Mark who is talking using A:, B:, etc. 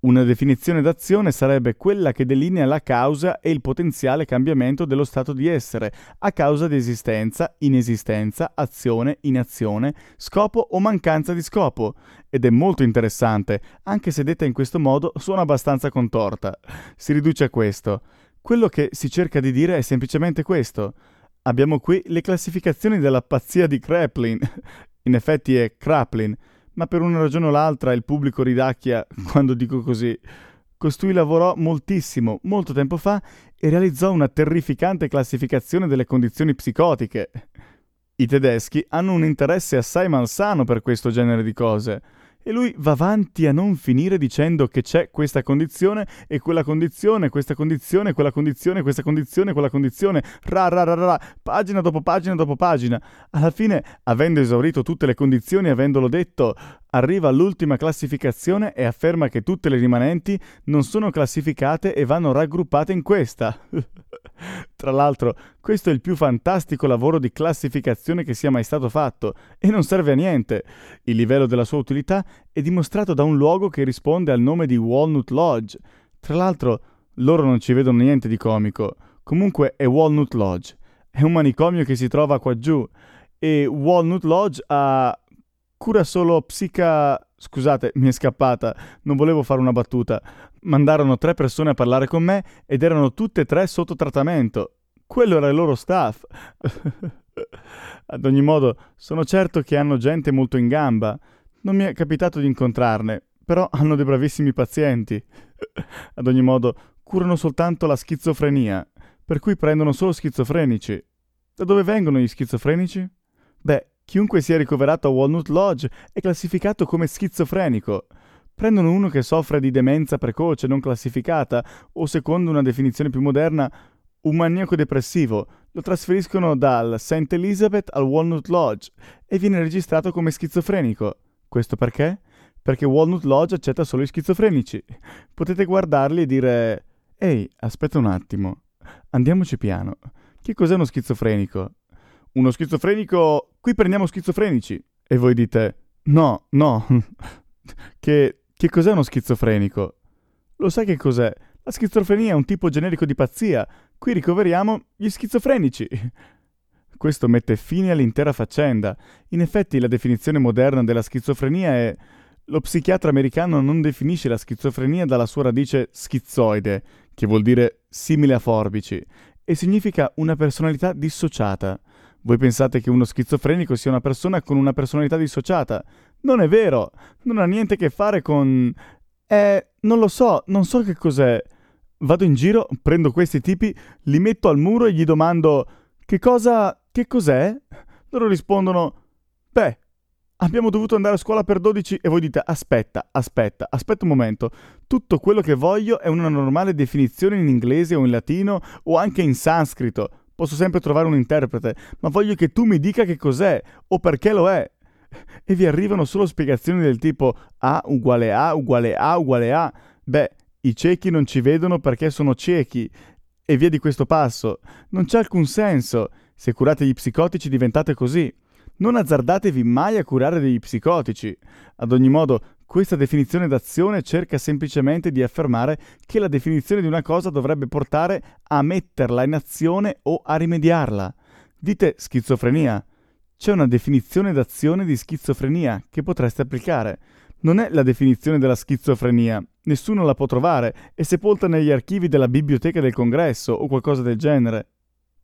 A: Una definizione d'azione sarebbe quella che delinea la causa e il potenziale cambiamento dello stato di essere, a causa di esistenza, inesistenza, azione, inazione, scopo o mancanza di scopo. Ed è molto interessante, anche se detta in questo modo suona abbastanza contorta. Si riduce a questo. Quello che si cerca di dire è semplicemente questo. Abbiamo qui le classificazioni della pazzia di Kraepelin. In effetti è Kraepelin, ma per una ragione o l'altra il pubblico ridacchia quando dico così. Costui lavorò moltissimo, molto tempo fa, e realizzò una terrificante classificazione delle condizioni psicotiche. I tedeschi hanno un interesse assai malsano per questo genere di cose, e lui va avanti a non finire dicendo che c'è questa condizione e quella condizione, questa condizione, quella condizione, questa condizione, quella condizione, pagina dopo pagina dopo pagina. Alla fine, avendo esaurito tutte le condizioni e avendolo detto, arriva all'ultima classificazione e afferma che tutte le rimanenti non sono classificate e vanno raggruppate in questa. Tra l'altro, questo è il più fantastico lavoro di classificazione che sia mai stato fatto, e non serve a niente. Il livello della sua utilità è dimostrato da un luogo che risponde al nome di Walnut Lodge. Tra l'altro, loro non ci vedono niente di comico. Comunque è Walnut Lodge. È un manicomio che si trova qua giù, e Walnut Lodge cura solo Scusate, mi è scappata, non volevo fare una battuta. Mandarono 3 persone a parlare con me ed erano tutte e 3 sotto trattamento. Quello era il loro staff. Ad ogni modo, sono certo che hanno gente molto in gamba. Non mi è capitato di incontrarne, però hanno dei bravissimi pazienti. Ad ogni modo, curano soltanto la schizofrenia, per cui prendono solo schizofrenici. Da dove vengono gli schizofrenici? Beh, chiunque sia ricoverato a Walnut Lodge è classificato come schizofrenico. Prendono uno che soffre di demenza precoce non classificata, o secondo una definizione più moderna, un maniaco depressivo, lo trasferiscono dal St. Elizabeth al Walnut Lodge e viene registrato come schizofrenico. Questo perché? Perché Walnut Lodge accetta solo i schizofrenici. Potete guardarli e dire: «Ehi, aspetta un attimo, andiamoci piano. Che cos'è uno schizofrenico?» «Uno schizofrenico... Qui prendiamo schizofrenici!» E voi dite: «No, no, che cos'è uno schizofrenico?» «Lo sai che cos'è? La schizofrenia è un tipo generico di pazzia. Qui ricoveriamo gli schizofrenici!» Questo mette fine all'intera faccenda. In effetti la definizione moderna della schizofrenia è: lo psichiatra americano non definisce la schizofrenia dalla sua radice schizoide, che vuol dire simile a forbici, e significa una personalità dissociata. Voi pensate che uno schizofrenico sia una persona con una personalità dissociata? Non è vero! Non ha niente a che fare con... non lo so, non so che cos'è. Vado in giro, prendo questi tipi, li metto al muro e gli domando: che cos'è? Loro rispondono: beh, abbiamo dovuto andare a scuola per 12... E voi dite: aspetta un momento. Tutto quello che voglio è una normale definizione in inglese o in latino o anche in sanscrito. Posso sempre trovare un interprete, ma voglio che tu mi dica che cos'è o perché lo è. E vi arrivano solo spiegazioni del tipo A uguale A uguale A uguale A. Beh, i ciechi non ci vedono perché sono ciechi. E via di questo passo. Non c'è alcun senso. Se curate gli psicotici diventate così. Non azzardatevi mai a curare degli psicotici. Ad ogni modo, questa definizione d'azione cerca semplicemente di affermare che la definizione di una cosa dovrebbe portare a metterla in azione o a rimediarla. Dite schizofrenia. C'è una definizione d'azione di schizofrenia che potreste applicare. Non è la definizione della schizofrenia. Nessuno la può trovare. È sepolta negli archivi della Biblioteca del Congresso o qualcosa del genere.